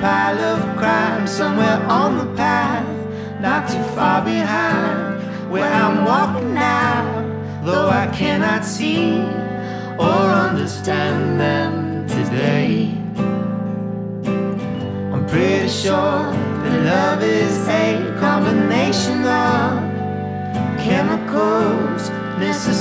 pile of crime somewhere on the path, not too far behind where I'm walking now, though I cannot see or understand them today. I'm pretty sure that love is a combination of chemicals necessary